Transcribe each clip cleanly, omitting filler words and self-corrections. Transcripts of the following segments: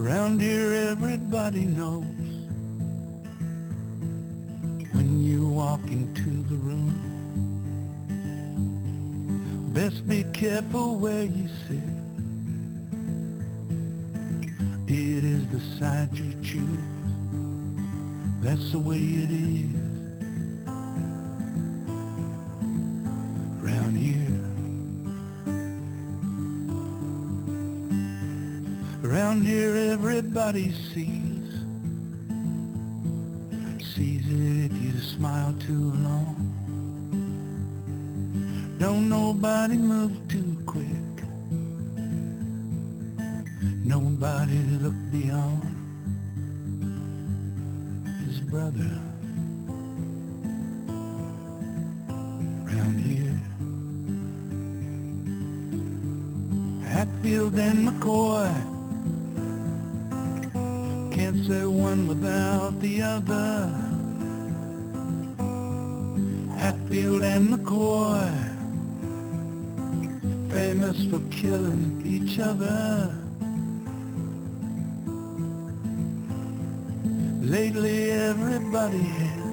Around here everybody knows when you walk into the room. Best be careful where you sit. It is the side you choose. That's the way it is around here. Around here everybody sees it if you smile too long. Don't nobody move too quick. Nobody look beyond his brother. Around here, Hatfield and McCoy, can't say one without the other. Hatfield and McCoy, famous for killing each other. Lately everybody has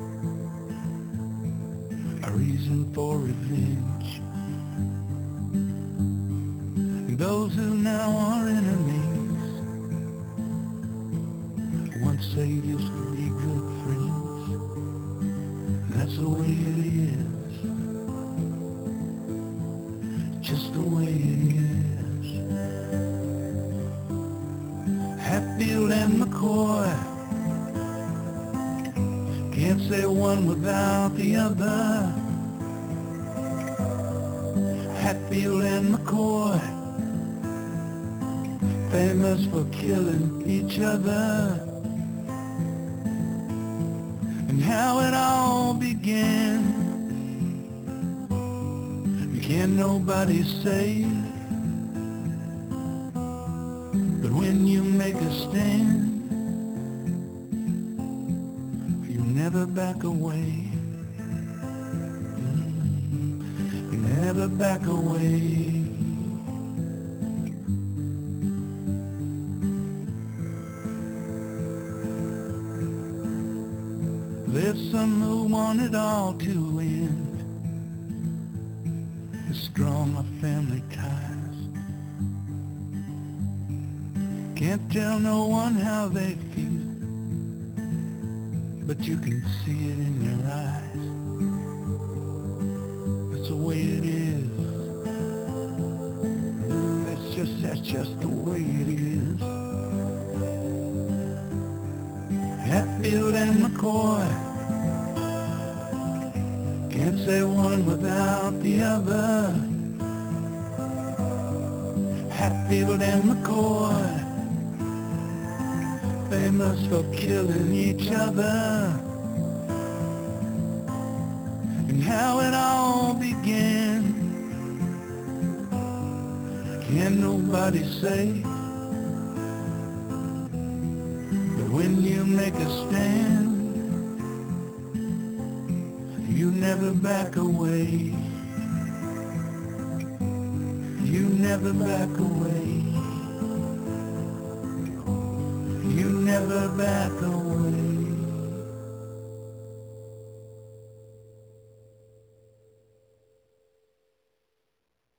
a reason for revenge. And those who now are enemies, once they used to be good friends. That's the way it is, just the way it is. Hatfield and McCoy, can't say one without the other. Hatfield and McCoy, famous for killing each other. And how it all began, can't nobody say. But when you make a stand, never back away. You never back away. There's some who want it all to end, as strong are family ties. Can't tell no one how they feel, but you can see it in their eyes. That's the way it is. That's just the way it is. Hatfield and McCoy, can't say one without the other. Hatfield and McCoy, famous for killing each other. And how it all began, can nobody say. But when you make a stand, you never back away. You never back away. You never back away.